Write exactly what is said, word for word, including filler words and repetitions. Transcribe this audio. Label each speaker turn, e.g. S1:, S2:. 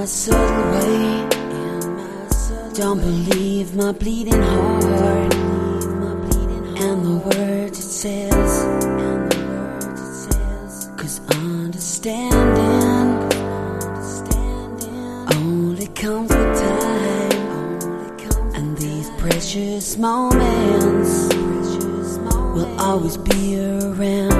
S1: subtle way. Don't believe my bleeding heart and the words it says, 'cause understanding only comes with time, and these precious moments will always be around.